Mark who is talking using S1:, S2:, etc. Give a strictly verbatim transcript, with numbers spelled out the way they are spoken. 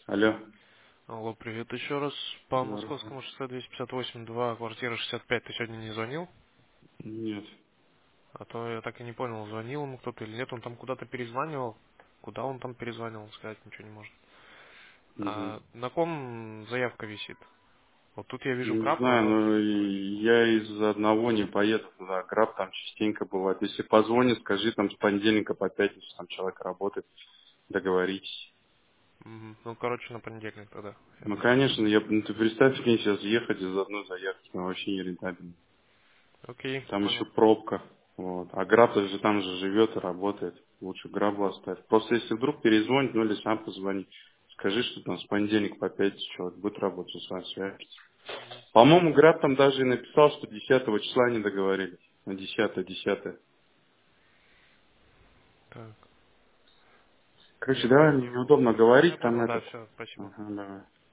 S1: Алло.
S2: Алло, привет еще раз. По
S1: Здорово.
S2: московскому шоссе двести пятьдесят восемь, два, квартира шестьдесят пять. Ты сегодня не звонил?
S1: Нет.
S2: А то я так и не понял, звонил ему кто-то или нет. Он там куда-то перезванивал. Куда он там перезванивал, сказать ничего не может.
S1: Мгм.
S2: А на ком заявка висит? Вот тут я вижу
S1: Не
S2: граб,
S1: знаю,
S2: но...
S1: но и я из одного не поеду туда. Граб там частенько бывает. Если позвонит, скажи, там с понедельника по пятницу там человек работает, договоритесь.
S2: Мгм. Ну, короче, на понедельник тогда, я
S1: Ну,
S2: понял.
S1: конечно, я, ну, ты представь, мне сейчас ехать из одной заявки, ну, вообще нерентабельно.
S2: Окей,
S1: Там еще
S2: понял.
S1: пробка. Вот. А Граб же там же живет и работает. Лучше Грабу оставь. Просто если вдруг перезвонит, ну или сам позвони. Скажи, что там с понедельника по пятницу человек будет работать с вами связь. По-моему, Граб там даже и написал, что десятого числа не договорились. На десятое, десятое.
S2: Так,
S1: Короче,
S2: я
S1: давай, мне
S2: понял.
S1: неудобно
S2: Ну, я
S1: говорить, там
S2: понял, да,
S1: этот.
S2: все, спасибо.
S1: Ага, давай.